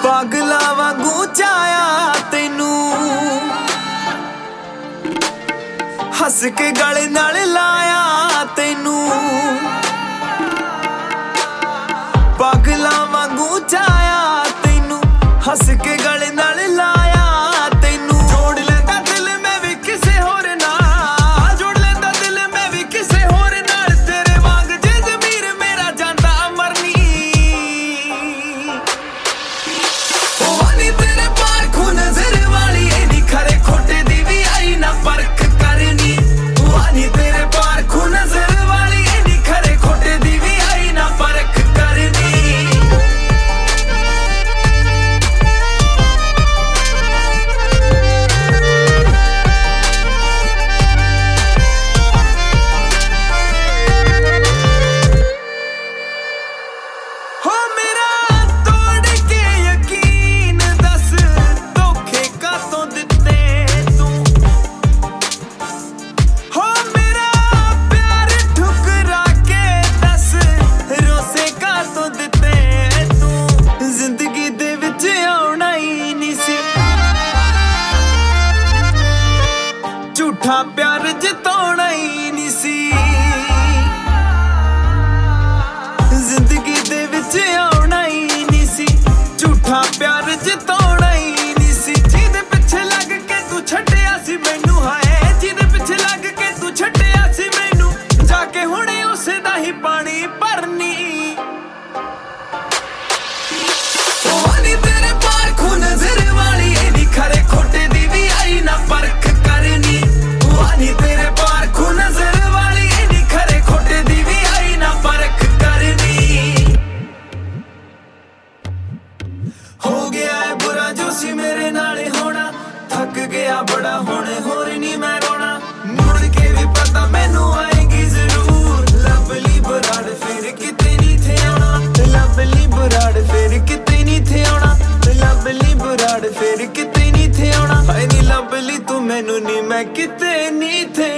पागला वांगू चाया तेनू हस के गले नाल लाया तेनू पागला वांगू चाया तेनू हस के गले नाल लाया तेनू जोड़ लेंदा दिल मैं भी किसे होर नाल जोड़ लेंदा दिल मैं भी किसे होर नाल तेरे वांग जे ज़मीर मेरा जांदा मरनी तेरे पार खून नजर वाली एनी खरे खोटे दी भी आई ना परख करनी वानी तेरे पार खून नजर वाली एनी खरे खोटे दी भी आई ना परख करनी हो मेरा तोड़ के यकीन दस धोखे का तो दिते तू हो मेरा प्यार ठुकरा के दस रोसे का तो दिते तू जिंदगी दे विच आउणा ही नहीं सी झूठा प्यार जिताउणा ही नहीं सी जिंदगी दे विच आउणा ही नहीं सी झूठा प्यार जिताउणा ही नहीं सी जिहदे पिछे लग के तू छड्डिया सी मैनू हाए जिहदे पिछे लग के तू छड्डिया सी मैनू जाके हुणे उसे दा ही पानी भरनी वानी तेरे पार खून नजर वाली एनी खरे खोटे दी भी आई ना परख करनी वानी तेरे पार खून नजर वाली एनी खरे खोटे दी भी आई ना परख करनी हो गया है बुरा जो सी मेरे नाले होना थक गया बड़ा होने होर नहीं मैं रोना मुड़ के भी पता मैनू आएगी जरूर लवली बराड़ फिर किते नहीं थे आना लवली बराड़ फिर किते नहीं थे आना लवली बराड़ फिर किते नहीं थे आना हाय नी लवली तू मैनू नहीं मैं किते नहीं थे